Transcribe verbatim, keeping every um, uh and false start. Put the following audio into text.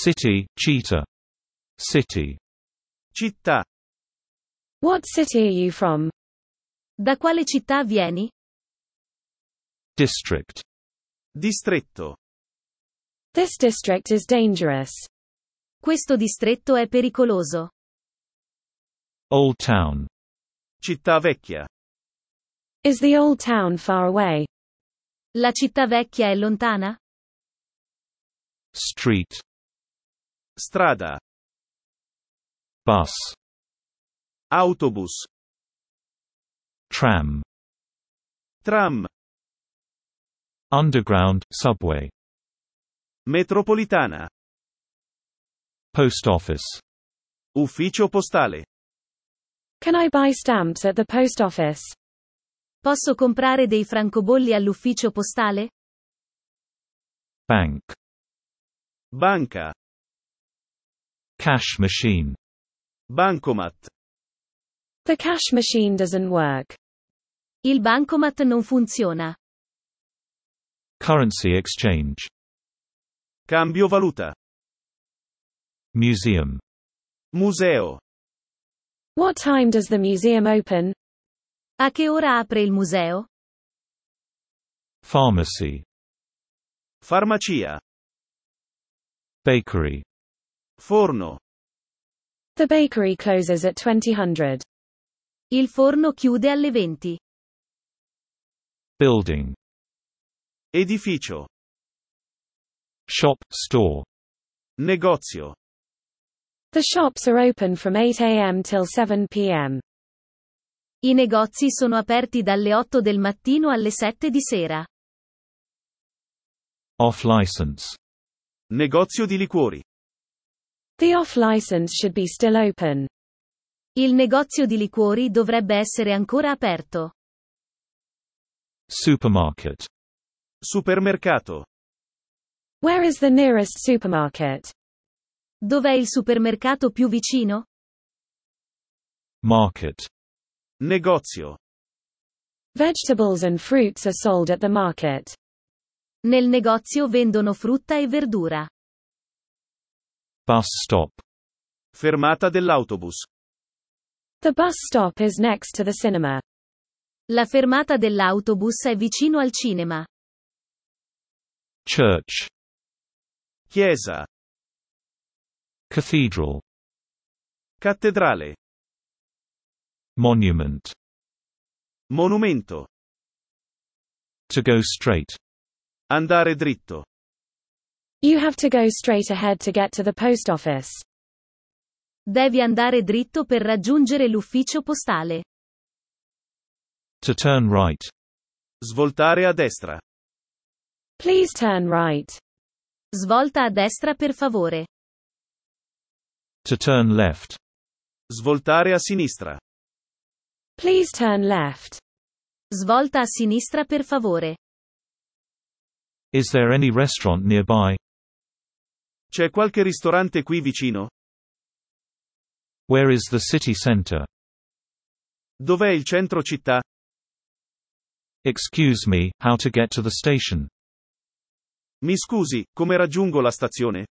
City, cheetah. City. Città. What city are you from? Da quale città vieni? District. Distretto. This district is dangerous. Questo distretto è pericoloso. Old town. Città vecchia. Is the old town far away? La città vecchia è lontana? Street. Strada. Bus. Autobus. Tram. Tram. Underground, subway. Metropolitana. Post office. Ufficio postale. Can I buy stamps at the post office? Posso comprare dei francobolli all'ufficio postale? Bank. Banca. Cash machine. Bancomat. The cash machine doesn't work. Il bancomat non funziona. Currency exchange. Cambio valuta. Museum. Museo. What time does the museum open? A che ora apre il museo? Pharmacy. Farmacia. Bakery. Forno. The bakery closes at twenty hundred. Il forno chiude alle venti. Building. Edificio. Shop, store. Negozio. The shops are open from eight a m till seven p m. I negozi sono aperti dalle otto del mattino alle sette di sera. Off license. Negozio di liquori. The off-license should be still open. Il negozio di liquori dovrebbe essere ancora aperto. Supermarket. Supermercato. Where is the nearest supermarket? Dov'è il supermercato più vicino? Market. Negozio. Vegetables and fruits are sold at the market. Nel negozio vendono frutta e verdura. Bus stop. Fermata dell'autobus. The bus stop is next to the cinema. La fermata dell'autobus è vicino al cinema. Church. Chiesa. Cathedral. Cattedrale. Monument. Monumento. To go straight. Andare dritto. You have to go straight ahead to get to the post office. Devi andare dritto per raggiungere l'ufficio postale. To turn right. Svoltare a destra. Please turn right. Svolta a destra per favore. To turn left. Svoltare a sinistra. Please turn left. Svolta a sinistra per favore. Is there any restaurant nearby? C'è qualche ristorante qui vicino? Where is the city center? Dov'è il centro città? Excuse me, how to get to the station? Mi scusi, come raggiungo la stazione?